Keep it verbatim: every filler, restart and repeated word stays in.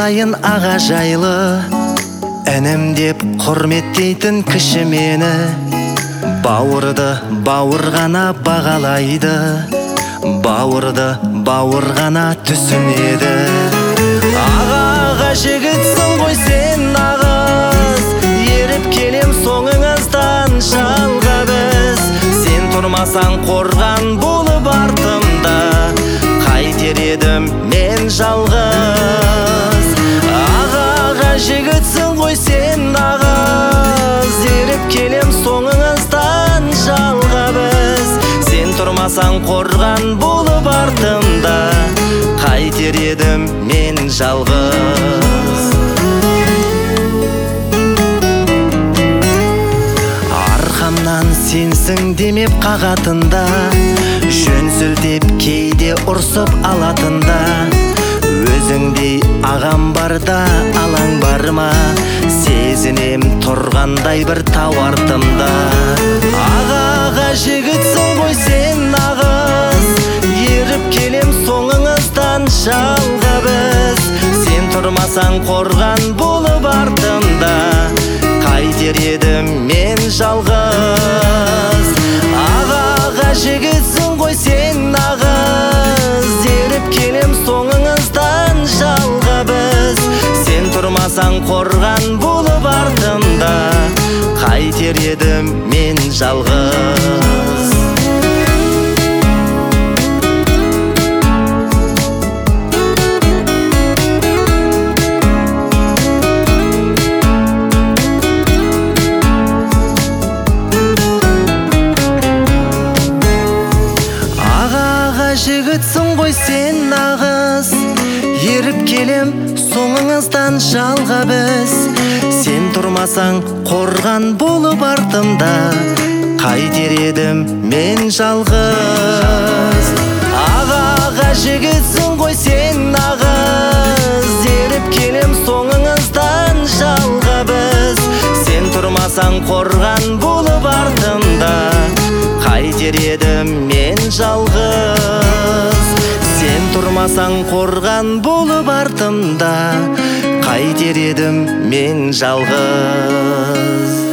сайын аға жайлы, інім деп құрметтейтін кіші мені. Бауырды бауыр ғана бағалайды, бауырды бауыр ғана түсінеді. Ағаға жігітсің ғой сен нағыз, еріп келем соңыңыздан жалға біз. Сен тұрмасаң қорған болып артымда, қайтер едім мен жалғыз. Ағаға жігітсің ғой сен нағыз, еріп келем соңыңыздан жалға біз. Сен тұрмасаң қорған болып артымда, қайтер едім мен жалғыз. Арқамнан сенсің демеп қағатында, жөн сілтеп кейде ұрсып алатында. Өзіңдей ағам барда алаң бар ма, сезінем тұрғандай бір тау артымда. Ағаға жігітсің ғой сен нағыз, еріп келем соңыңыздан жалға біз. Сен тұрмасаң қорған болып артымда, қайтер едім мен жалғыз. Ағаға жігітсің ғой сен нағыз, еріп келем соңыңыздан жалға біз. Сен тұрмасаң қорған болып артымда, қайтер едім мен жалғыз. Жігітсің ғой сен нағыз, еріп келем соңыңыздан жалға біз. Сен тұрмасаң қорған болып артымда, қайтер едім мен жалғыз. Ағаға жігітсің ғой сен нағыз, еріп келем соңыңыздан жалға біз. Сен тұрмасаң қорған болып артымда, қайтер едім мен жалғыз. Сен тұрмасаң қорған болып артымда, қайтер едім мен жалғыз.